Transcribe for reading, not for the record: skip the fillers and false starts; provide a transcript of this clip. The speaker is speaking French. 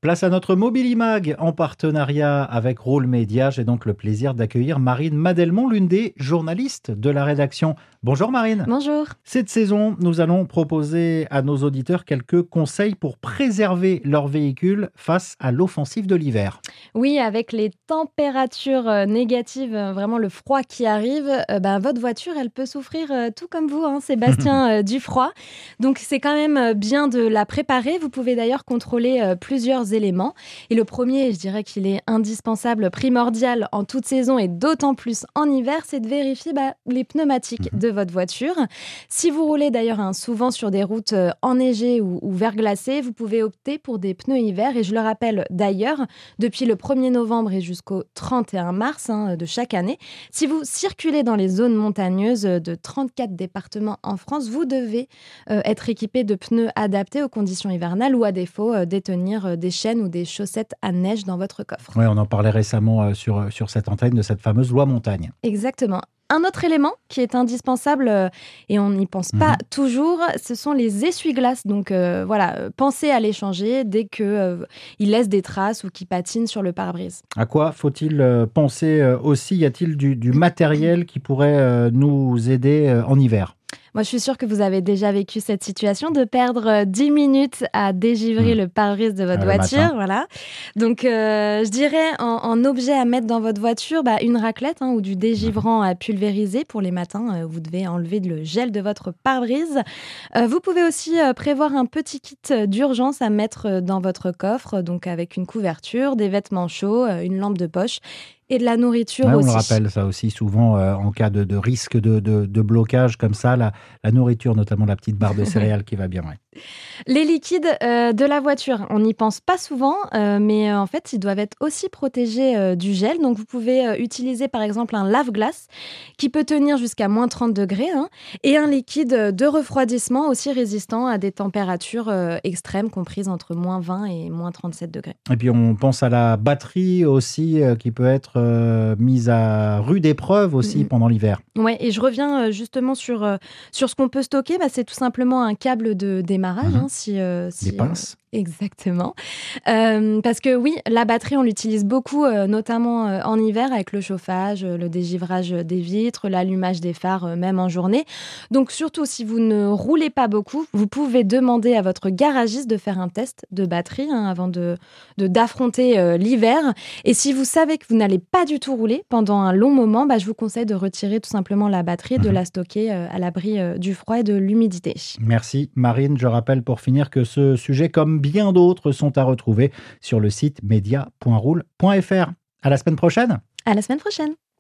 Place à notre Mobilimag en partenariat avec Roule Média. J'ai donc le plaisir d'accueillir Marine Madelmont, l'une des journalistes de la rédaction. Bonjour Marine. Bonjour. Cette saison, nous allons proposer à nos auditeurs quelques conseils pour préserver leur véhicule face à l'offensive de l'hiver. Oui, avec les températures négatives, vraiment le froid qui arrive, votre voiture, elle peut souffrir tout comme vous, hein, Sébastien, du froid. Donc c'est quand même bien de la préparer. Vous pouvez d'ailleurs contrôler plusieurs éléments. Et le premier, je dirais qu'il est indispensable, primordial en toute saison et d'autant plus en hiver, c'est de vérifier les pneumatiques de votre voiture. Si vous roulez d'ailleurs souvent sur des routes enneigées ou verglacées, vous pouvez opter pour des pneus hiver. Et je le rappelle d'ailleurs, depuis le 1er novembre et jusqu'au 31 mars de chaque année, si vous circulez dans les zones montagneuses de 34 départements en France, vous devez être équipé de pneus adaptés aux conditions hivernales ou à défaut détenir des chaînes ou des chaussettes à neige dans votre coffre. Oui, on en parlait récemment sur cette antenne de cette fameuse loi montagne. Exactement. Un autre élément qui est indispensable et on n'y pense pas toujours, ce sont les essuie-glaces. Donc pensez à les changer dès qu'ils laissent des traces ou qu'ils patinent sur le pare-brise. À quoi faut-il penser aussi ? Y a-t-il du matériel qui pourrait nous aider en hiver ? Moi, je suis sûre que vous avez déjà vécu cette situation de perdre 10 minutes à dégivrer le pare-brise de votre voiture. Voilà. Donc, je dirais en objet à mettre dans votre voiture, une raclette ou du dégivrant à pulvériser pour les matins. Vous devez enlever le gel de votre pare-brise. Vous pouvez aussi prévoir un petit kit d'urgence à mettre dans votre coffre, donc avec une couverture, des vêtements chauds, une lampe de poche et de la nourriture aussi. On le rappelle ça aussi souvent en cas de risque de blocage comme ça, la nourriture, notamment la petite barre de céréales qui va bien. Ouais. Les liquides de la voiture, on n'y pense pas souvent, mais en fait, ils doivent être aussi protégés du gel. Donc, vous pouvez utiliser par exemple un lave-glace qui peut tenir jusqu'à moins 30 degrés et un liquide de refroidissement aussi résistant à des températures extrêmes comprises entre moins 20 et moins 37 degrés. Et puis, on pense à la batterie aussi qui peut être mise à rude épreuve aussi pendant l'hiver. Oui, et je reviens justement sur ce qu'on peut stocker. C'est tout simplement un câble de démarrage. Des pinces. Exactement. Parce que oui, la batterie, on l'utilise beaucoup, notamment en hiver, avec le chauffage, le dégivrage des vitres, l'allumage des phares, même en journée. Donc surtout, si vous ne roulez pas beaucoup, vous pouvez demander à votre garagiste de faire un test de batterie avant d'affronter l'hiver. Et si vous savez que vous n'allez pas du tout rouler pendant un long moment, je vous conseille de retirer tout simplement la batterie et de la stocker à l'abri du froid et de l'humidité. Merci Marine. Je rappelle pour finir que ce sujet, comme bien d'autres, sont à retrouver sur le site media.roule.fr. À la semaine prochaine. À la semaine prochaine.